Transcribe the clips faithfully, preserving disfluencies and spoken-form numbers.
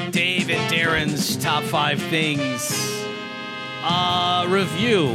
Dave and Darren's top five things. Uh, review.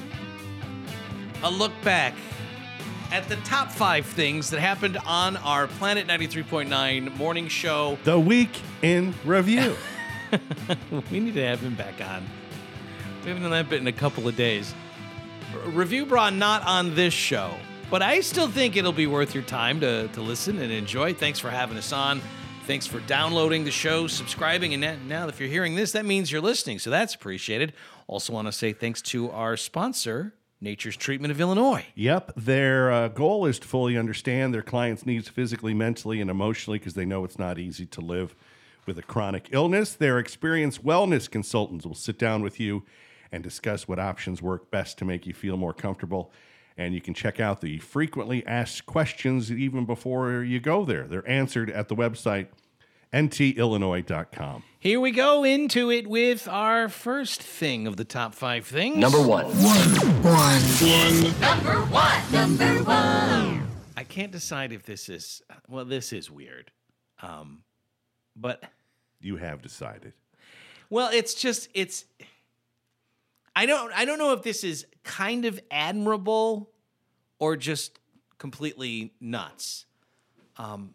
A look back at the top five things that happened on our Planet ninety-three point nine morning show. The week in review. We need to have him back on. We haven't done that bit in a couple of days. R- Review bra not on this show, but I still think it'll be worth your time to, to listen and enjoy. Thanks for having us on. Thanks for downloading the show, subscribing, and now, now if you're hearing this, that means you're listening, so that's appreciated. Also want to say thanks to our sponsor, Nature's Treatment of Illinois. Yep. Their uh, goal is to fully understand their clients' needs physically, mentally, and emotionally because they know it's not easy to live with a chronic illness. Their experienced wellness consultants will sit down with you and discuss what options work best to make you feel more comfortable. And you can check out the frequently asked questions even before you go there. They're answered at the website, N T illinois dot com. Here we go into it with our first thing of the top five things. Number one. One. One. Number one. Number one. I can't decide if this is, well, this is weird. Um, but, You have decided. well, it's just, it's, I don't, I don't know if this is kind of admirable or just completely nuts. Um,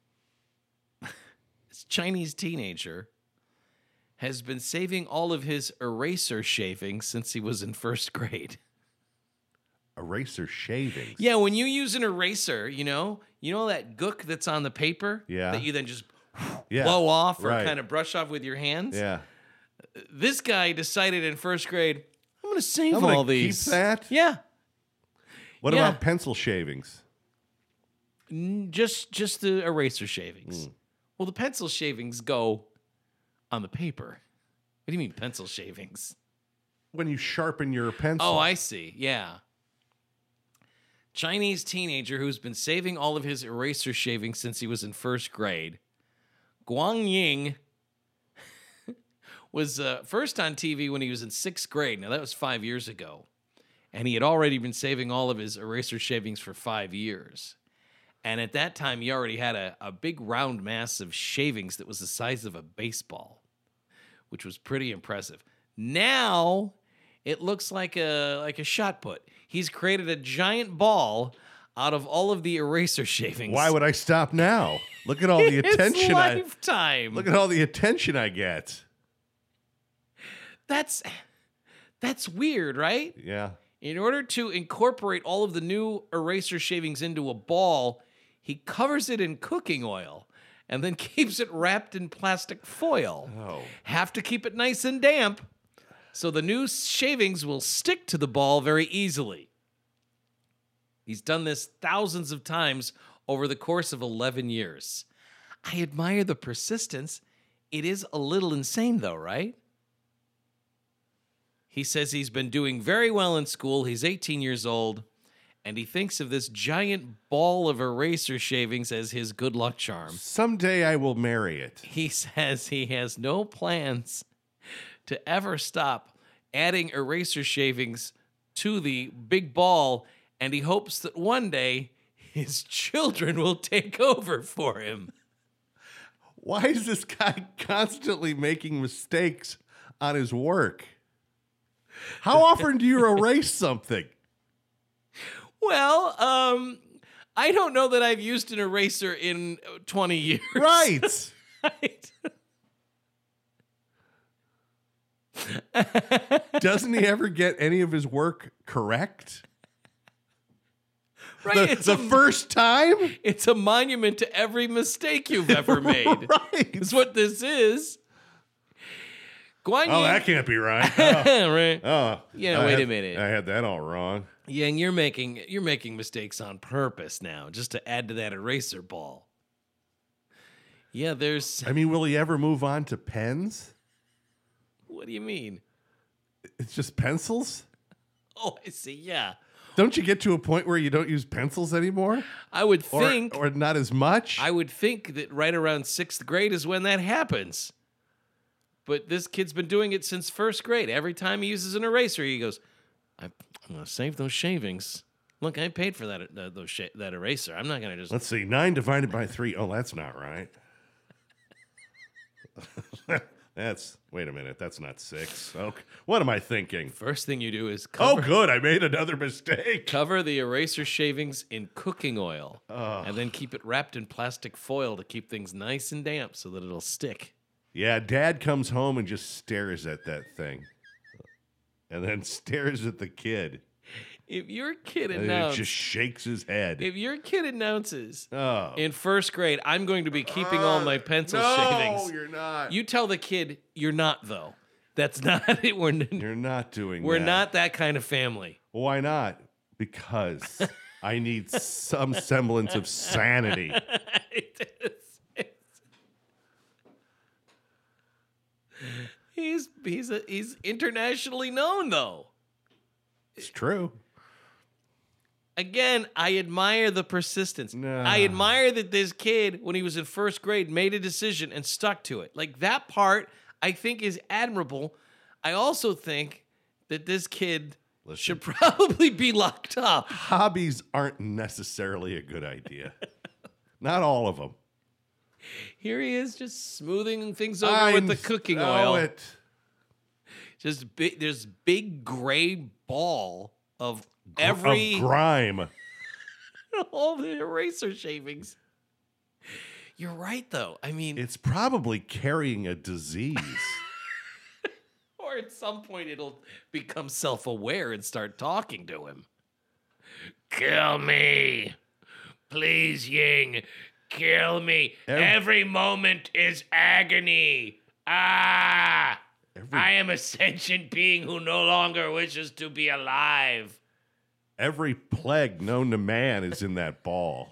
this Chinese teenager has been saving all of his eraser shavings since he was in first grade. Eraser shavings. Yeah, when you use an eraser, you know, you know that gook that's on the paper Yeah. that you then just Yeah. blow off or Right. kind of brush off with your hands. Yeah. This guy decided in first grade, I'm going to save I'm gonna all keep these. that? Yeah, What Yeah. about pencil shavings? N- just just the eraser shavings. Well, the pencil shavings go on the paper. What do you mean pencil shavings? When you sharpen your pencil. Oh, I see. Yeah. Chinese teenager who's been saving all of his eraser shavings since he was in first grade. Guang Ying was uh, first on T V when he was in sixth grade. Now, that was five years ago. And he had already been saving all of his eraser shavings for five years. And at that time, he already had a, a big round mass of shavings that was the size of a baseball, which was pretty impressive. Now, it looks like a like a shot put. He's created a giant ball out of all of the eraser shavings. Why would I stop now? Look at all the His attention I lifetime. Look at all the attention I get. That's that's weird, right? Yeah. In order to incorporate all of the new eraser shavings into a ball, he covers it in cooking oil and then keeps it wrapped in plastic foil. Oh. Have to keep it nice and damp so the new shavings will stick to the ball very easily. He's done this thousands of times over the course of eleven years. I admire the persistence. It is a little insane, though, right? He says he's been doing very well in school. He's eighteen years old, and he thinks of this giant ball of eraser shavings as his good luck charm. Someday I will marry it. He says he has no plans to ever stop adding eraser shavings to the big ball, and he hopes that one day his children will take over for him. Why is this guy constantly making mistakes on his work? How often do you erase something? Well, um, I don't know that I've used an eraser in twenty years. Right. Right. Doesn't he ever get any of his work correct? Right. The, it's, the a, first time? it's a monument to every mistake you've ever made. Right. That's what this is. Guan Oh, Yin- that can't be right. Oh, right. oh. Yeah, I wait a had- minute. I had that all wrong. Yeah, and you're making you're making mistakes on purpose now, just to add to that eraser ball. Yeah, there's. I mean, will he ever move on to pens? What do you mean? It's just pencils? Oh, I see. Yeah, Don't you get to a point where you don't use pencils anymore? I would Or, think. or not as much? I would think that right around sixth grade is when that happens. But this kid's been doing it since first grade. Every time he uses an eraser, he goes, I, "I'm gonna save those shavings. Look, I paid for that uh, those sh- that eraser. I'm not gonna just." Let's see. Nine divided by three. Oh, that's not right. That's, wait a minute, that's not six. Okay. What am I thinking? First thing you do is Oh, cover, good, I made another mistake. cover the eraser shavings in cooking oil, Oh. and then keep it wrapped in plastic foil to keep things nice and damp so that it'll stick. Yeah, Dad comes home and just stares at that thing. And then stares at the kid. If your kid And it announces, just shakes his head. if your kid announces Oh. in first grade, I'm going to be keeping all my pencil no, shavings. you're not. You tell the kid you're not though. That's not it. We're n- You're not doing we're that. not that kind of family. Why not? Because I need some semblance of sanity. he's he's a, he's internationally known though. It's true. Again, I admire the persistence. Nah. I admire that this kid, when he was in first grade, made a decision and stuck to it. Like that part, I think is admirable. I also think that this kid Listen. should probably be locked up. Hobbies aren't necessarily a good idea. Not all of them. Here he is, just smoothing things over I with the cooking know oil. it. Just big, there's big gray ball of every Of grime. all the eraser shavings. You're right, though. I mean, It's probably carrying a disease. or at some point it'll become self-aware and start talking to him. Kill me, please, Ying. Kill me. Every- Every moment is agony. Ah. Every- I am a sentient being who no longer wishes to be alive. Every plague known to man is in that ball.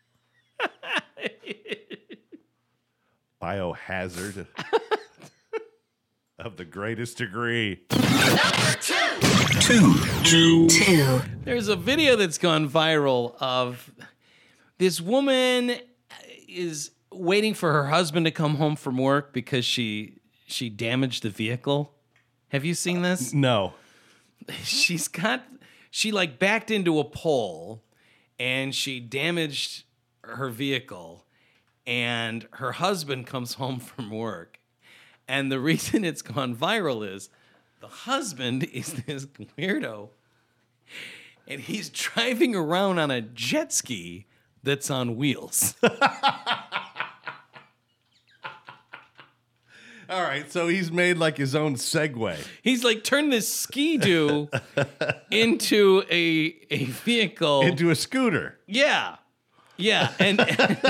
Biohazard of the greatest degree. Two. Two. Two. There's a video that's gone viral of this woman is waiting for her husband to come home from work because she she damaged the vehicle. Have you seen this? No. She's got she like backed into a pole and she damaged her vehicle, and her husband comes home from work. And the reason it's gone viral is the husband is this weirdo, and he's driving around on a jet ski that's on wheels. All right, so he's made like his own Segway. He's like turned this ski-doo into a a vehicle. Into a scooter. Yeah. Yeah. And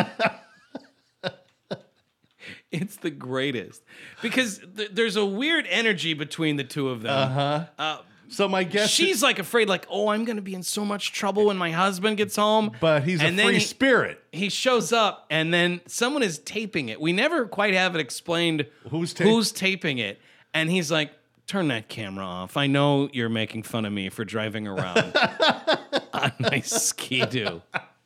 it's the greatest. Because th- there's a weird energy between the two of them. Uh-huh. Uh, So my guess she's is, like afraid, like, oh, I'm going to be in so much trouble when my husband gets home. but he's a And then free he- spirit. He shows up, and then someone is taping it. We never quite have it explained Who's ta- who's taping it. And he's like, turn that camera off. I know you're making fun of me for driving around on my ski-doo.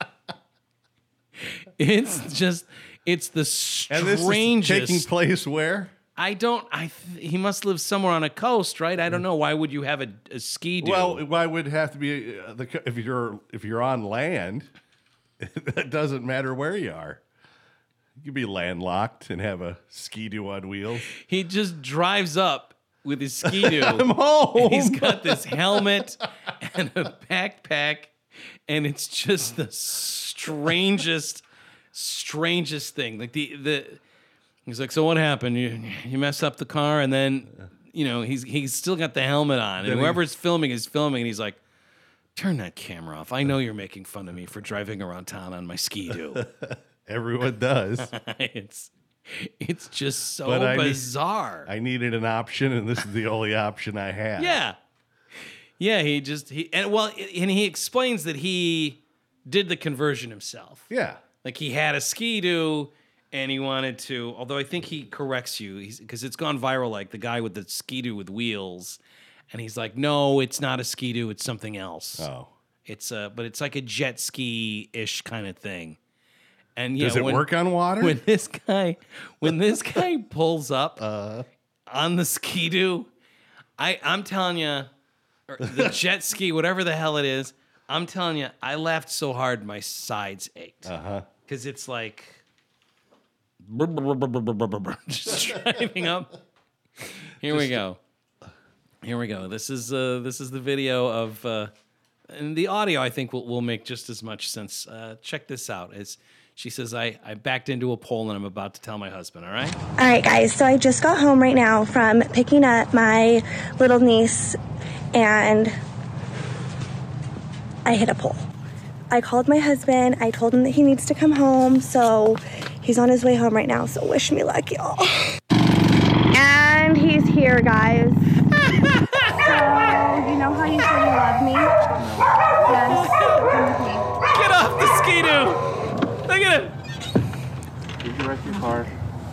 It's just, it's the And this is strangest. taking place where? I don't, I th- he must live somewhere on a coast, right? I don't know. Why would you have a, a ski-doo? Well, why would it have to be uh, the, if you're if you're on land? It doesn't matter where you are. You could be landlocked and have a ski-doo on wheels. he just drives up with his ski-doo. I'm home. He's got this helmet and a backpack, and it's just the strangest, strangest thing. Like the the, he's like, so what happened? You you messed up the car, and then you know he's he's still got the helmet on, and Then he- whoever's filming is filming, and he's like, turn that camera off. I know you're making fun of me for driving around town on my ski-doo. Everyone does. it's it's just so But I need- bizarre. I needed an option, and this is the only option I had. Yeah. Yeah, he just he and well and he explains that he did the conversion himself. Yeah. Like he had a ski-doo and he wanted to, although I think he corrects you because it's gone viral, like the guy with the ski-doo with wheels, and he's like, "No, it's not a ski-doo, it's something else." Oh. It's a but it's like a jet ski-ish kind of thing. And yeah, Does it when, work on water? when this guy when this guy pulls up uh, on the ski-doo, I I'm telling you, or the jet ski, whatever the hell it is, I'm telling you, I laughed so hard my sides ached uh-huh. because it's like just driving up. Here we go. Here we go. This is uh, this is the video of, uh, and the audio I think will, will make just as much sense. Uh, check this out. It's, she says, I, I backed into a pole and I'm about to tell my husband, all right? All right, guys, so I just got home right now from picking up my little niece, and I hit a pole. I called my husband. I told him that he needs to come home, so he's on his way home right now, so wish me luck, y'all. And he's here, guys. So, you know how you say you love me? Yes, come with me. Get off the Ski-Doo! Look at him! Did you wreck your car?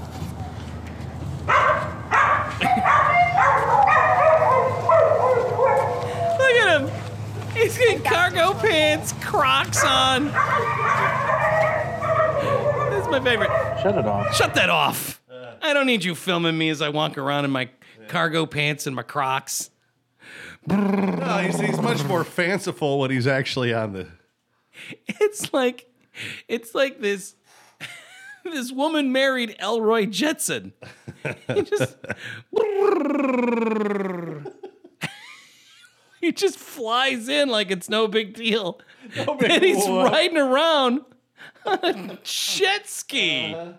Look at him! He's getting cargo pants, Crocs on. This is my favorite. Shut it off. Shut that off. I don't need you filming me as I walk around in my cargo pants and my Crocs. No, he's, he's much more fanciful when he's actually on the. It's like, it's like this, this woman married Elroy Jetson. He just, he just flies in like it's no big deal. No big and he's whoa. riding around on a jet ski. Uh-huh.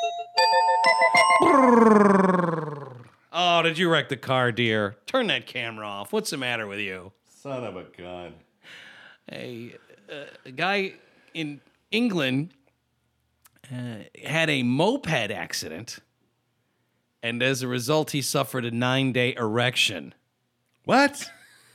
Oh, did you wreck the car, dear? Turn that camera off. What's the matter with you? Son of a gun. A, uh, a guy in England uh, had a moped accident, and as a result, he suffered a nine-day erection. What?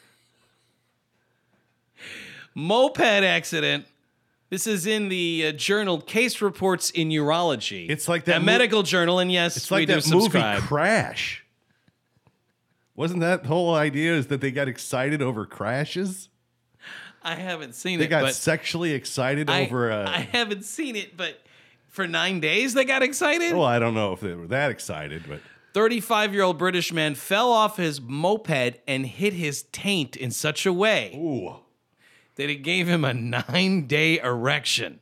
Moped accident. This is in the uh, journal Case Reports in Urology. It's like that a mo- medical journal, and yes, It's we like do that subscribe. movie Crash. Wasn't that the whole idea is that they got excited over crashes? I haven't seen They it. got but sexually excited I, over a. I haven't seen it, but for nine days they got excited? Well, I don't know if they were that excited, but. thirty-five-year-old British man fell off his moped and hit his taint in such a way Ooh. that it gave him a nine-day erection.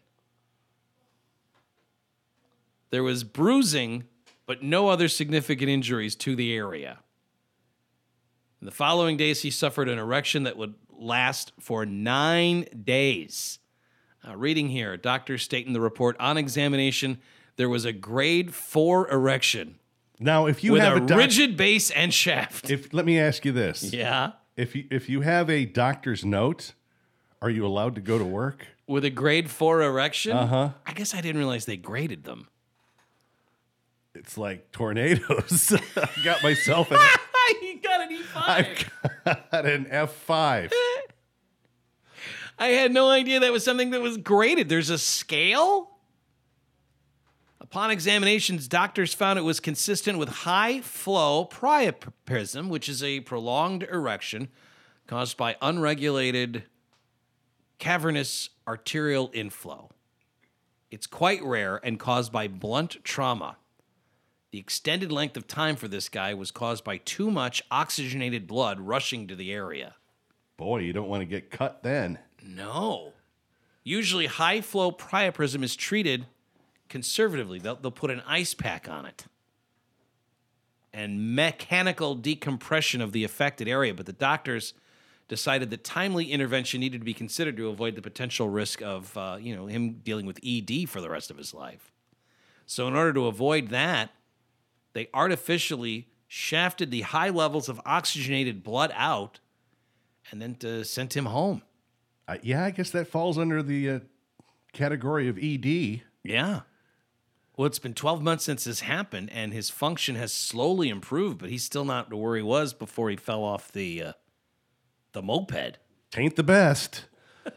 There was bruising, but no other significant injuries to the area. In the following days, he suffered an erection that would last for nine days. Uh, reading here, doctors state in the report, on examination, there was a grade four erection Now, if you with have a, a, doc- rigid base and shaft. if let me ask you this: yeah. if you if you have a doctor's note, are you allowed to go to work? With a grade four erection? Uh-huh. I guess I didn't realize they graded them. It's like tornadoes. I got myself an You got an E five. I've got an F five. I had no idea that was something that was graded. There's a scale? Upon examinations, doctors found it was consistent with high flow priapism, which is a prolonged erection caused by unregulated cavernous arterial inflow. It's quite rare and caused by blunt trauma. The extended length of time for this guy was caused by too much oxygenated blood rushing to the area. Boy, you don't want to get cut then. No. Usually high flow priapism is treated conservatively. They'll, they'll put an ice pack on it and mechanical decompression of the affected area. But the doctors decided that timely intervention needed to be considered to avoid the potential risk of, uh, you know, him dealing with E D for the rest of his life. So in order to avoid that, they artificially shafted the high levels of oxygenated blood out and then to sent him home. Uh, yeah, I guess that falls under the uh, category of E D. Yeah. Well, it's been twelve months since this happened, and his function has slowly improved, but he's still not where he was before he fell off the uh, the moped. Tain't the best. Can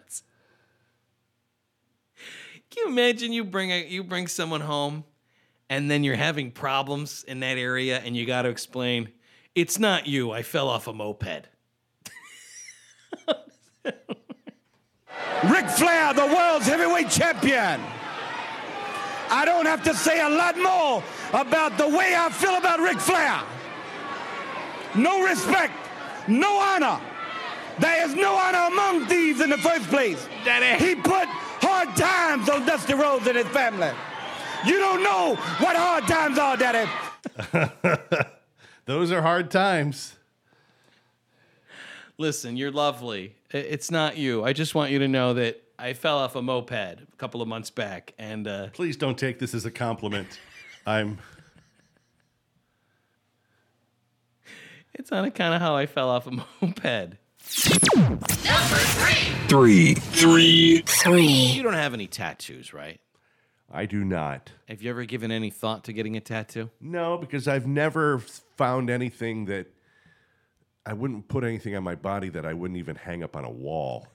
you imagine you bring a, you bring someone home, and then you're having problems in that area, and you got to explain, it's not you, I fell off a moped. Ric Flair, the world's heavyweight champion. I don't have to say a lot more about the way I feel about Ric Flair. No respect, no honor. There is no honor among thieves in the first place. Daddy. He put hard times on Dusty Rhodes and his family. You don't know what hard times are, Daddy. Those are hard times. Listen, you're lovely. I- It's not you. I just want you to know that I fell off a moped a couple of months back, and uh, Please don't take this as a compliment. I'm. it's on account of how I fell off a moped. Three. Three. Three. You don't have any tattoos, right? I do not. Have you ever given any thought to getting a tattoo? No, because I've never found anything that I wouldn't put anything on my body that I wouldn't even hang up on a wall.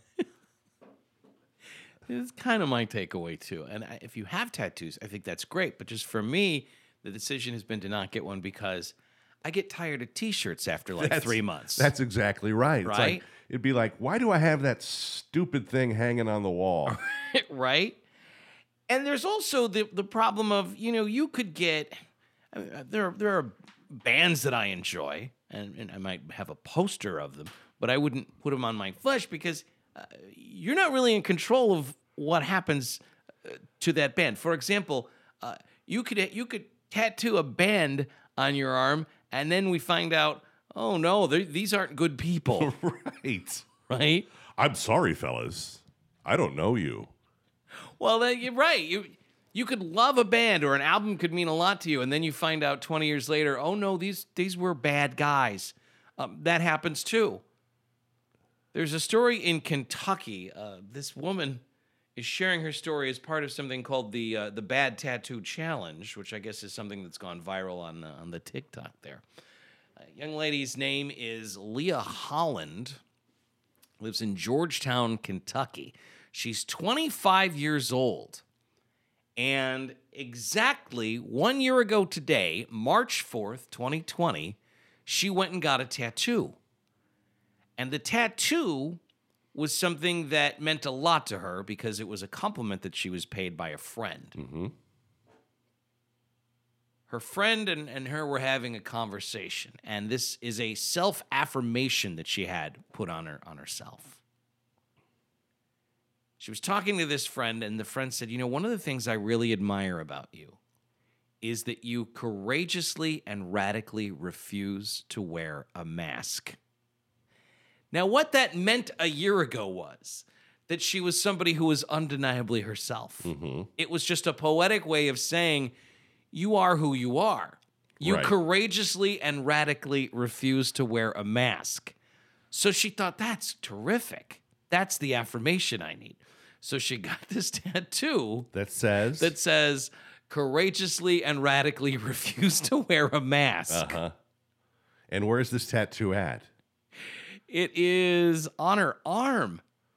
It's kind of my takeaway, too. And I, if you have tattoos, I think that's great. But just for me, the decision has been to not get one because I get tired of T-shirts after like That's- three months. That's exactly right. It's Right? like, it'd be like, why do I have that stupid thing hanging on the wall? right? And there's also the the problem of, you know, you could get I mean, uh, there there are bands that I enjoy, and, and I might have a poster of them, but I wouldn't put them on my flesh because uh, you're not really in control of what happens uh, to that band. For example, uh, you could you could tattoo a band on your arm, and then we find out, oh no, they- these aren't good people, Right. right? I'm sorry, fellas. I don't know you. Well, then you're right. You you could love a band or an album could mean a lot to you, and then you find out twenty years later, oh no, these these were bad guys. Um, that happens too. There's a story in Kentucky. Uh, this woman is sharing her story as part of something called the uh, the Bad Tattoo Challenge, which I guess is something that's gone viral on uh, on the TikTok there. A young lady's name is Leah Holland. Lives in Georgetown, Kentucky. She's twenty-five years old. And exactly one year ago today, March fourth, twenty twenty, she went and got a tattoo. And the tattoo was something that meant a lot to her because it was a compliment that she was paid by a friend. Mm-hmm. Her friend and, and her were having a conversation, and this is a self-affirmation that she had put on her on herself. She was talking to this friend, and the friend said, you know, one of the things I really admire about you is that you courageously and radically refuse to wear a mask. Now, what that meant a year ago was that she was somebody who was undeniably herself. Mm-hmm. It was just a poetic way of saying, you are who you are. You Right. courageously and radically refuse to wear a mask. So she thought, that's terrific. That's the affirmation I need. So she got this tattoo That says. that says, courageously and radically refuse to wear a mask. Uh-huh. And where's this tattoo at? It is on her arm.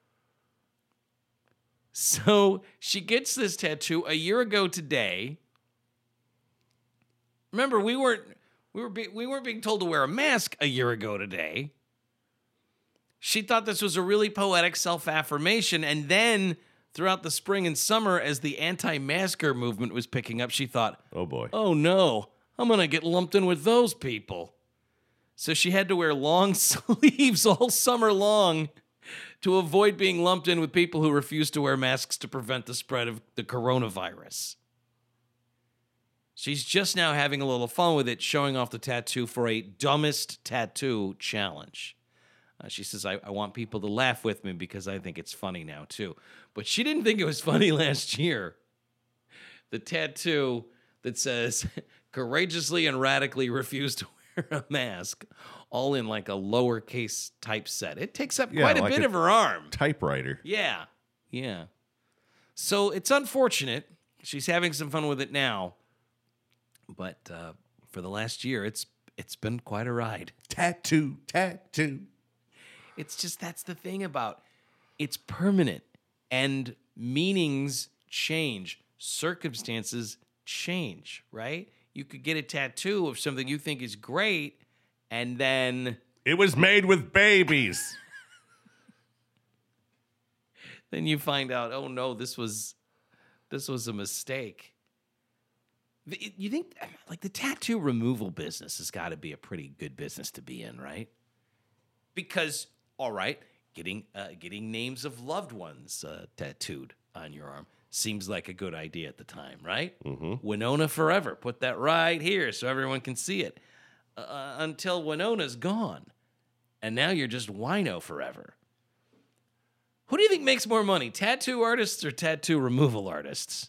So she gets this tattoo a year ago today. Remember, we weren't we were be, we weren't being told to wear a mask a year ago today. She thought this was a really poetic self-affirmation, and then throughout the spring and summer, as the anti-masker movement was picking up, she thought, Oh, boy. oh no, I'm gonna get lumped in with those people. So she had to wear long sleeves all summer long to avoid being lumped in with people who refuse to wear masks to prevent the spread of the coronavirus. She's just now having a little fun with it, showing off the tattoo for a dumbest tattoo challenge. Uh, she says, I, I want people to laugh with me because I think it's funny now, too. But she didn't think it was funny last year. The tattoo that says, courageously and radically refuse to wear a mask, all in like a lowercase typeset. It takes up Yeah, quite a like bit a- of her arm. Typewriter. Yeah, yeah. So it's unfortunate. She's having some fun with it now. But uh, for the last year, it's it's been quite a ride. Tattoo, tattoo. It's just that's the thing about it's permanent and meanings change, circumstances change, right? You could get a tattoo of something you think is great and then It was made with babies. then you find out, oh no, this was this was a mistake. The- You think like the tattoo removal business has got to be a pretty good business to be in, right? Because all right, getting uh, getting names of loved ones uh, tattooed on your arm seems like a good idea at the time, right? Mm-hmm. Winona Forever, put that right here so everyone can see it. uh, until Winona's gone. And now you're just wino forever. Who do you think makes more money, tattoo artists or tattoo removal artists?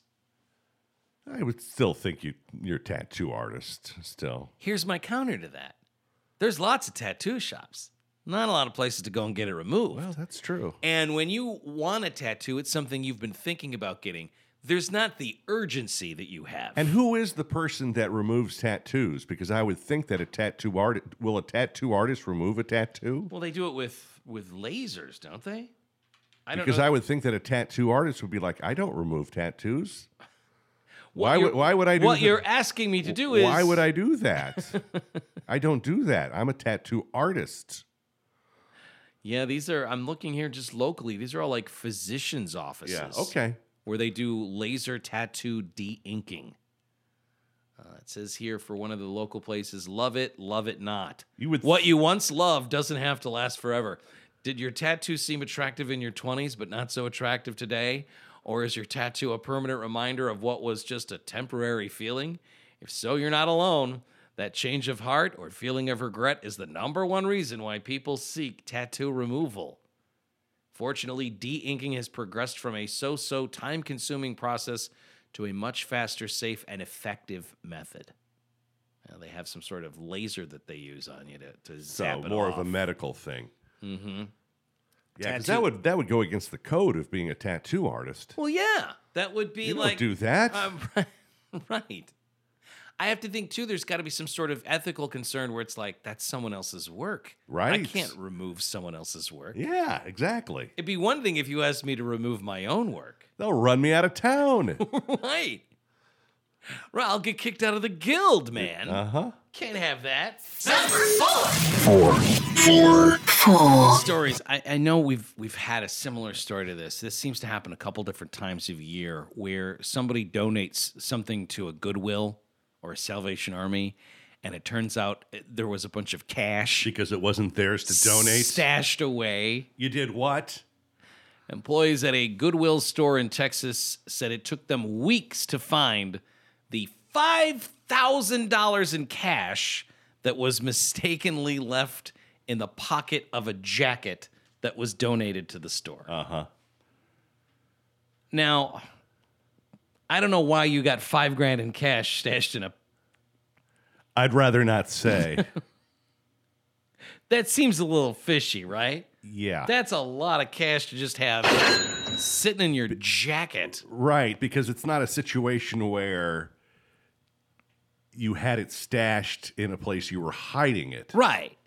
I would still think you, you're a tattoo artist still. Here's my counter to that. There's lots of tattoo shops. Not a lot of places to go and get it removed. Well, that's true. And when you want a tattoo, it's something you've been thinking about getting. There's not the urgency that you have. And who is the person that removes tattoos? Because I would think that a tattoo artist, will a tattoo artist remove a tattoo? Well, they do it with, with lasers, don't they? I don't Because know. I would think that a tattoo artist would be like, I don't remove tattoos. What Why you're- would why would I do What that? you're asking me to do is... Why would I do that? I don't do that. I'm a tattoo artist. Yeah, these are... I'm looking here just locally. These are all like physicians' offices. Yeah, okay. Where they do laser tattoo de-inking. Uh, it says here for one of the local places, love it, love it not. You would what you once loved doesn't have to last forever. Did your tattoo seem attractive in your twenties, but not so attractive today? Or is your tattoo a permanent reminder of what was just a temporary feeling? If so, you're not alone. That change of heart or feeling of regret is the number one reason why people seek tattoo removal. Fortunately, de-inking has progressed from a so-so time-consuming process to a much faster, safe, and effective method. Now, they have some sort of laser that they use on you to, to zap So it more off. of a medical thing. Mm-hmm. Yeah, 'cause Tattoo- that would that would go against the code of being a tattoo artist. Well, yeah, that would be You don't like... do that. Um, right. I have to think, too, there's got to be some sort of ethical concern where it's like, that's someone else's work. I Right. can't remove someone else's work. Yeah, exactly. It'd be one thing if you asked me to remove my own work. They'll run me out of town. Right. Right, I'll get kicked out of the guild, man. Uh-huh. Can't have that. Four. Four. Four. Stories. I, I know we've we've had a similar story to this. This seems to happen a couple different times of year where somebody donates something to a Goodwill or a Salvation Army, and it turns out there was a bunch of cash Because it wasn't theirs to donate. stashed away. You did what? Employees at a Goodwill store in Texas said it took them weeks to find the five thousand dollars in cash that was mistakenly left in the pocket of a jacket that was donated to the store. Uh-huh. Now, I don't know why you got five grand in cash stashed in a... I'd rather not say. That seems a little fishy, right? Yeah. That's a lot of cash to just have sitting in your jacket. Right, because it's not a situation where you had it stashed in a place you were hiding it. Right.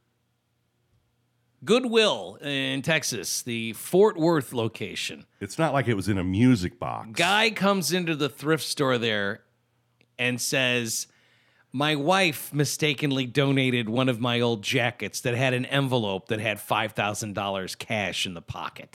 Goodwill in Texas, the Fort Worth location. It's not like it was in a music box. Guy comes into the thrift store there and says, my wife mistakenly donated one of my old jackets that had an envelope that had five thousand dollars cash in the pocket.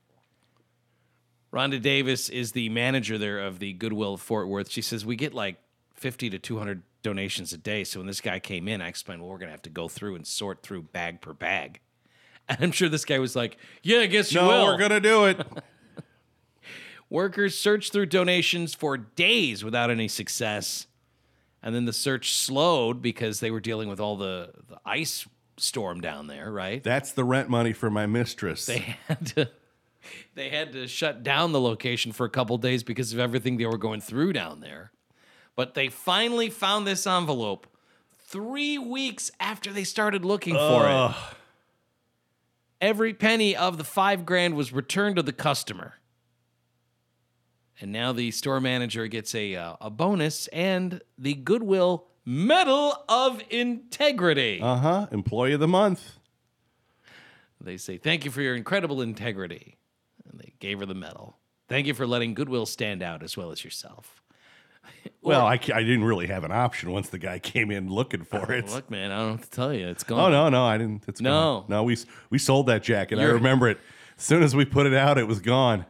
Rhonda Davis is the manager there of the Goodwill of Fort Worth. She says, we get like fifty to two hundred donations a day. So when this guy came in, I explained, well, we're going to have to go through and sort through bag per bag. And I'm sure this guy was like, yeah, I guess you no, will. we're going to do it. Workers searched through donations for days without any success. And then the search slowed because they were dealing with all the, the ice storm down there, right? That's the rent money for my mistress. They had to they had to shut down the location for a couple days because of everything they were going through down there. But they finally found this envelope three weeks after they started looking for Ugh. it. Every penny of the five grand was returned to the customer. And now the store manager gets a uh, a bonus and the Goodwill Medal of Integrity. Uh-huh. Employee of the month. They say, thank you for your incredible integrity. And they gave her the medal. Thank you for letting Goodwill stand out as well as yourself. Well, I, ca- I didn't really have an option once the guy came in looking for it. Look, man, I don't know what to tell you. It's gone. Oh, no, no, I didn't. It's No. gone. No, we we sold that jacket. I You're- remember it. As soon as we put it out, it was gone.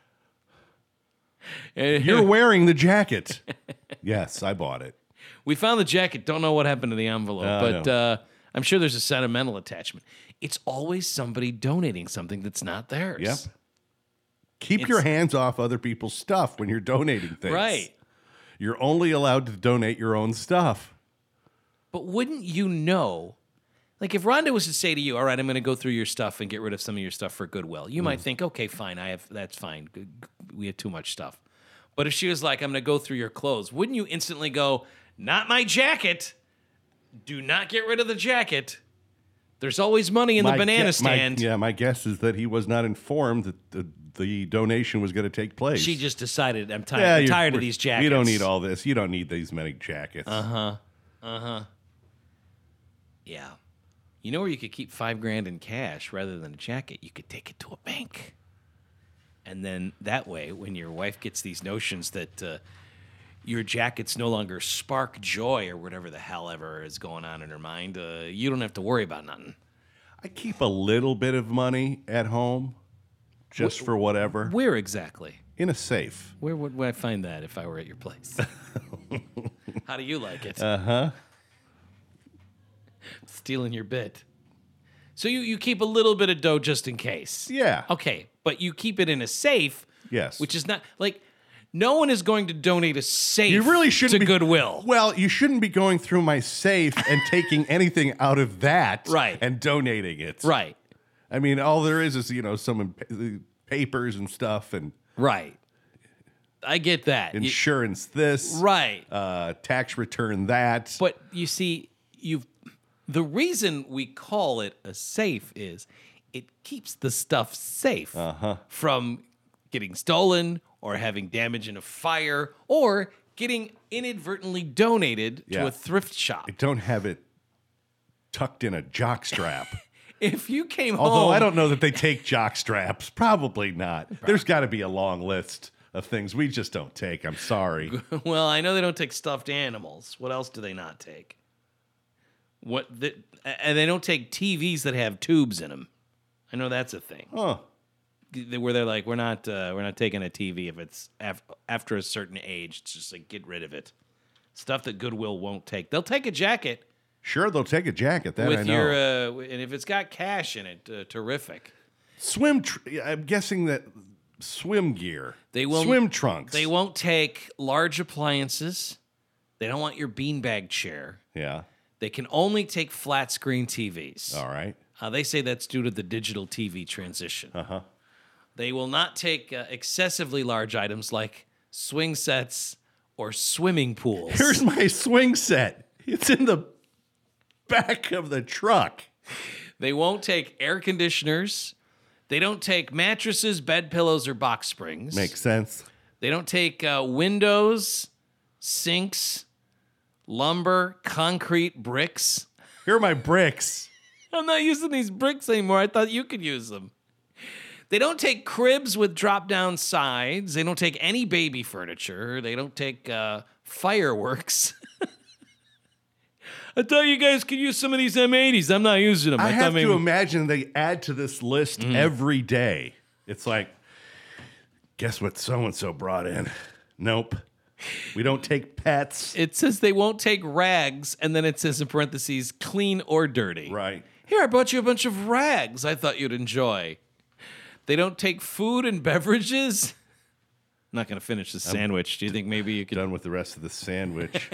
You're wearing the jacket. Yes, I bought it. We found the jacket. Don't know what happened to the envelope, Uh, but no. uh, I'm sure there's a sentimental attachment. It's always somebody donating something that's not theirs. Yep. Keep It's- your hands off other people's stuff when you're donating things. Right. You're only allowed to donate your own stuff. But wouldn't you know? Like if Rhonda was to say to you, "All right, I'm going to go through your stuff and get rid of some of your stuff for Goodwill," you mm. might think, "Okay, fine. I have that's fine. We have too much stuff." But if she was like, "I'm going to go through your clothes," wouldn't you instantly go, "Not my jacket. Do not get rid of the jacket. There's always money in my the banana gu- stand." My, yeah, my guess is that he was not informed that the, the donation was going to take place. She just decided, "I'm tired. Yeah, I'm tired of these jackets. You don't need all this. You don't need these many jackets." Uh huh. Uh huh. Yeah. You know where you could keep five grand in cash rather than a jacket? You could take it to a bank. And then that way, when your wife gets these notions that uh, your jackets no longer spark joy or whatever the hell ever is going on in her mind, uh, you don't have to worry about nothing. I keep a little bit of money at home just Wh- for whatever. Where exactly? In a safe. Where would, would I find that if I were at your place? How do you like it? Uh-huh. Stealing your bit. So you, you keep a little bit of dough just in case. Yeah. Okay, but you keep it in a safe. Yes. Which is not, like, no one is going to donate a safe you really shouldn't to be, Goodwill. Well, you shouldn't be going through my safe and taking anything out of that right. and donating it. Right. I mean, all there is is, you know, some papers and stuff and... Right. I get that. Insurance you, this. Right. Uh, tax return that. But you see, you've... The reason we call it a safe is it keeps the stuff safe uh-huh. from getting stolen or having damage in a fire or getting inadvertently donated yeah. to a thrift shop. I don't have it tucked in a jock strap. If you came Although home... Although I don't know that they take jock straps. Probably not. Probably. There's got to be a long list of things we just don't take. I'm sorry. Well, I know they don't take stuffed animals. What else do they not take? What the, and they don't take T Vs that have tubes in them. I know that's a thing. Huh. Where they're like, we're not, uh, we're not taking a T V if it's af- after a certain age. It's just like get rid of it. Stuff that Goodwill won't take. They'll take a jacket. Sure, they'll take a jacket. That with I know. Your, uh, and if it's got cash in it, uh, terrific. Swim. Tr- I'm guessing that swim gear. They will swim trunks. They won't take large appliances. They don't want your beanbag chair. Yeah. They can only take flat screen T Vs. All right. Uh, they say that's due to the digital T V transition. Uh-huh. They will not take uh, excessively large items like swing sets or swimming pools. Here's my swing set. It's in the back of the truck. They won't take air conditioners. They don't take mattresses, bed pillows, or box springs. Makes sense. They don't take uh, windows, sinks, lumber, concrete, bricks. Here are my bricks. I'm not using these bricks anymore. I thought you could use them. They don't take cribs with drop-down sides. They don't take any baby furniture. They don't take uh, fireworks. I thought you guys could use some of these M eighties. I'm not using them. I, I have maybe... to imagine they add to this list mm. every day. It's like, guess what so-and-so brought in? Nope. We don't take pets. It says they won't take rags, and then it says in parentheses, clean or dirty. Right. Here, I brought you a bunch of rags I thought you'd enjoy. They don't take food and beverages. I'm not going to finish the sandwich. Do you think maybe you could... Done with the rest of the sandwich.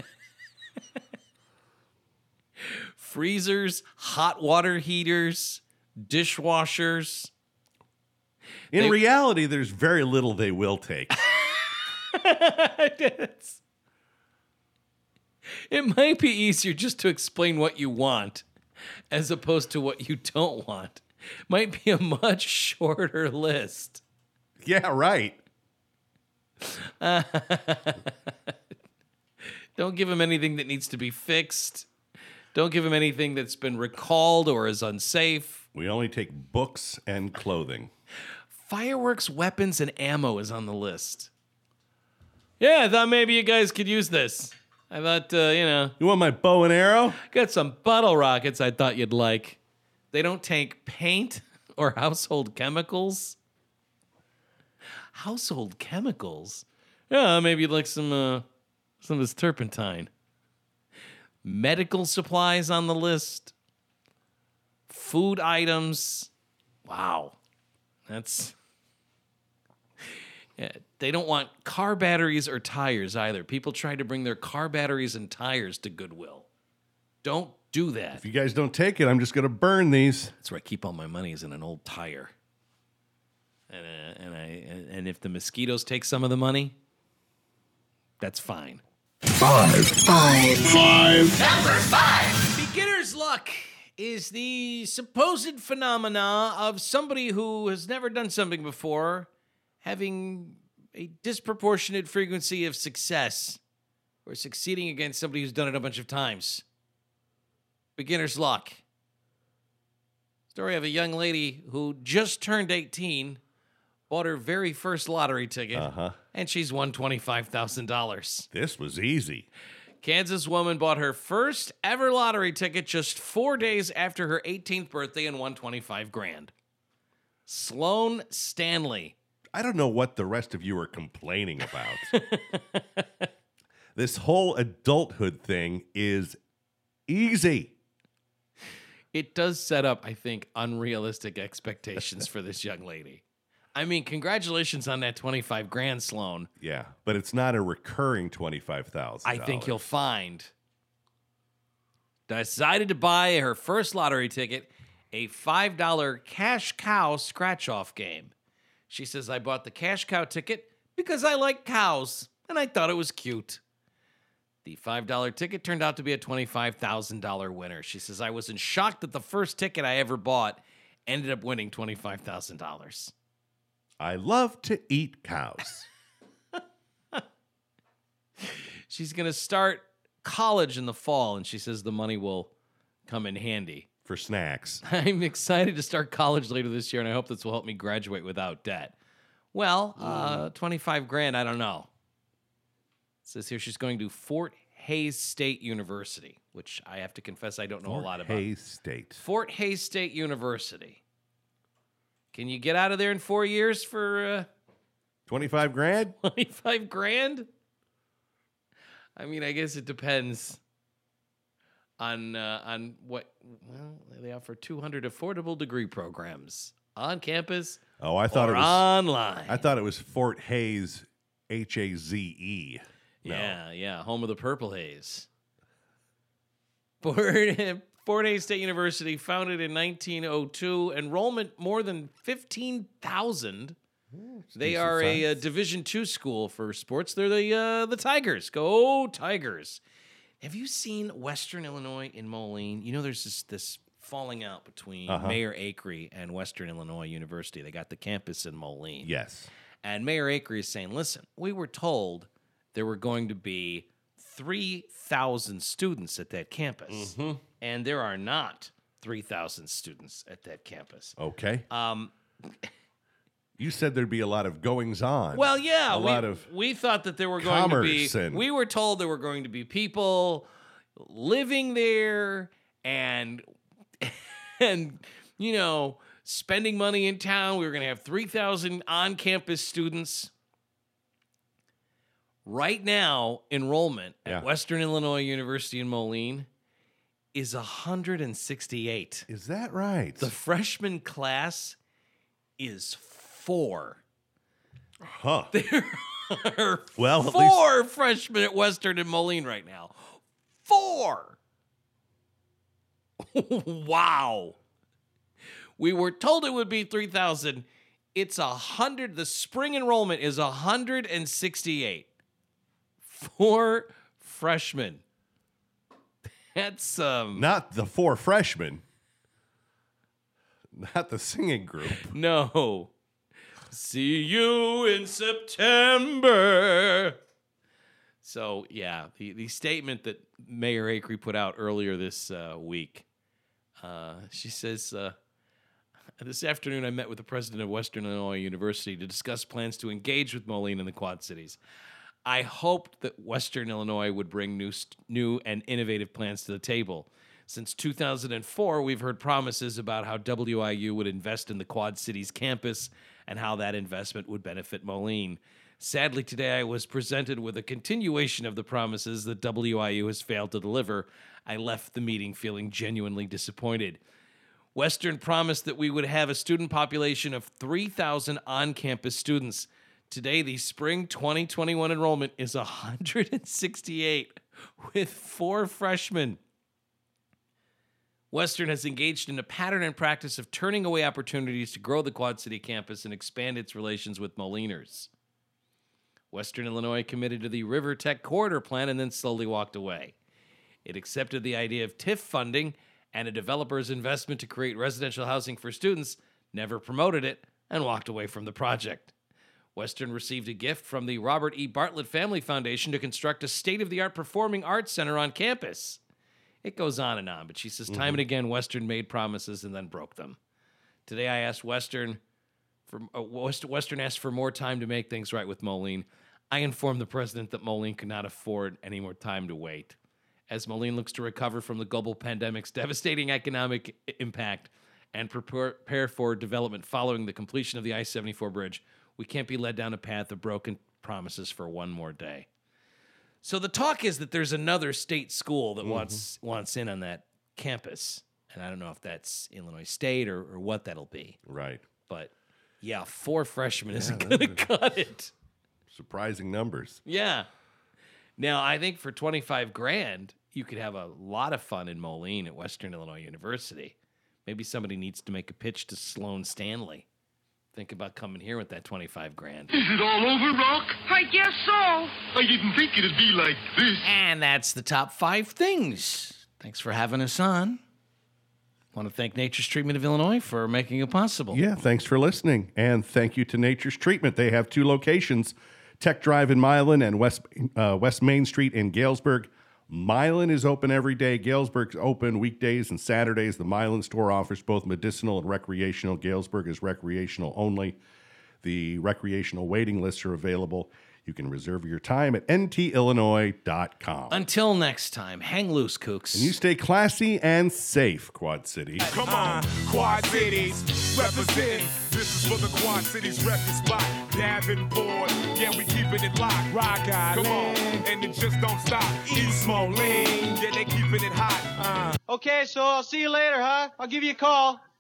Freezers, hot water heaters, dishwashers. In they... reality, there's very little they will take. It might be easier just to explain what you want as opposed to what you don't want. Might be a much shorter list. Yeah, right. Uh, don't give him anything that needs to be fixed. Don't give him anything that's been recalled or is unsafe. We only take books and clothing. Fireworks, weapons, and ammo is on the list. Yeah, I thought maybe you guys could use this. I thought, uh, you know. You want my bow and arrow? Got some bottle rockets I thought you'd like. They don't take paint or household chemicals. Household chemicals? Yeah, maybe you'd like some, uh, some of this turpentine. Medical supplies on the list. Food items. Wow. That's... Yeah, they don't want car batteries or tires either. People try to bring their car batteries and tires to Goodwill. Don't do that. If you guys don't take it, I'm just going to burn these. That's where I keep all my money is in an old tire. And uh, and I and if the mosquitoes take some of the money, that's fine. Five. Five. Five. Number five. Beginner's luck is the supposed phenomena of somebody who has never done something before having a disproportionate frequency of success or succeeding against somebody who's done it a bunch of times. Beginner's luck. Story of a young lady who just turned eighteen, bought her very first lottery ticket, Uh-huh. and she's won twenty-five thousand dollars. This was easy. Kansas woman bought her first ever lottery ticket just four days after her eighteenth birthday and won twenty-five grand. Sloan Stanley. I don't know what the rest of you are complaining about. This whole adulthood thing is easy. It does set up, I think, unrealistic expectations for this young lady. I mean, congratulations on that twenty-five grand, Sloan. Yeah, but it's not a recurring twenty-five thousand I think you'll find. Decided to buy her first lottery ticket, a five dollar cash cow scratch off game. She says, I bought the cash cow ticket because I like cows and I thought it was cute. The five dollar ticket turned out to be a twenty-five thousand dollars winner. She says, I was in shock that the first ticket I ever bought ended up winning twenty-five thousand dollars. I love to eat cows. She's going to start college in the fall, and she says the money will come in handy. For snacks. I'm excited to start college later this year, and I hope this will help me graduate without debt. Well, uh, twenty-five grand, I don't know. It says here she's going to Fort Hays State University, which I have to confess I don't know Fort a lot about. Hays State. Fort Hays State University. Can you get out of there in four years for uh, twenty-five grand? twenty-five grand? I mean, I guess it depends on uh, on what. Well, they offer two hundred affordable degree programs on campus Oh, I thought or it was online. I thought it was Fort Hays, H A Z E. No. Yeah, yeah, home of the Purple Haze. Fort, Fort Hays State University, founded in nineteen oh two, enrollment more than fifteen thousand. They decent are a, uh size. Division two school for sports. They're the uh, the Tigers. Go Tigers! Have you seen Western Illinois in Moline? You know, there's this this falling out between Uh-huh. Mayor Acree and Western Illinois University. They got the campus in Moline. Yes. And Mayor Acree is saying, listen, we were told there were going to be three thousand students at that campus. Mm-hmm. And there are not three thousand students at that campus. Okay. Um, You said there'd be a lot of goings on. well, yeah. A we, lot of we thought that there were going to be, commerce and- we were told there were going to be people living there and, and, you know, spending money in town. We were going to have three thousand on-campus students. Right now, enrollment Yeah. at Western Illinois University in Moline is one hundred sixty-eight. Is that right? The freshman class is four. huh. There are Well, at least- four freshmen at Western and Moline right now. Four. Wow. We were told it would be three thousand. It's a hundred. The spring enrollment is one hundred sixty-eight. Four freshmen. That's um Not the four freshmen. Not the singing group. no. See you in September. So yeah, the, the statement that Mayor Acree put out earlier this uh, week. Uh, she says, uh, this afternoon I met with the president of Western Illinois University to discuss plans to engage with Moline in the Quad Cities. I hoped that Western Illinois would bring new, st- new and innovative plans to the table. Since two thousand four, we've heard promises about how W I U would invest in the Quad Cities campus and how that investment would benefit Moline. Sadly, today I was presented with a continuation of the promises that W I U has failed to deliver. I left the meeting feeling genuinely disappointed. Western promised that we would have a student population of three thousand on-campus students. Today, the spring twenty twenty-one enrollment is one hundred sixty-eight with four freshmen. Western has engaged in a pattern and practice of turning away opportunities to grow the Quad City campus and expand its relations with Moliners. Western Illinois committed to the River Tech Corridor Plan and then slowly walked away. It accepted the idea of T I F funding and a developer's investment to create residential housing for students, never promoted it, and walked away from the project. Western received a gift from the Robert E. Bartlett Family Foundation to construct a state-of-the-art performing arts center on campus. It goes on and on, but she says time mm-hmm. and again Western made promises and then broke them. Today I asked Western, for uh, Western asked for more time to make things right with Moline. I informed the president that Moline could not afford any more time to wait. As Moline looks to recover from the global pandemic's devastating economic impact and prepare, prepare for development following the completion of the I seventy-four bridge, we can't be led down a path of broken promises for one more day. So the talk is that there's another state school that mm-hmm. wants wants in on that campus. And I don't know if that's Illinois State or, or what that'll be. Right. But, yeah, four freshmen yeah, isn't going to cut it. Surprising numbers. Yeah. Now, I think for twenty-five grand, you could have a lot of fun in Moline at Western Illinois University. Maybe somebody needs to make a pitch to Sloan Stanley. Think about coming here with that twenty-five grand. Is it all over, Rock? I guess so. I didn't think it'd be like this. And that's the top five things. Thanks for having us on. Want to thank Nature's Treatment of Illinois for making it possible. Yeah, thanks for listening. And thank you to Nature's Treatment. They have two locations, Tech Drive in Milan and West uh, West Main Street in Galesburg. Milan is open every day. Galesburg's open weekdays and Saturdays. The Milan store offers both medicinal and recreational. Galesburg is recreational only. The recreational waiting lists are available. You can reserve your time at N T illinois dot com. Until next time, hang loose, kooks. And you stay classy and safe, Quad City. Come on, Quad Cities, represent. This is for the Quad Cities record spot. Davenport, yeah, we keeping it locked. Rock Island, come on, and it just don't stop. East Moline, yeah, they keeping it hot. Uh. Okay, so I'll see you later, huh? I'll give you a call.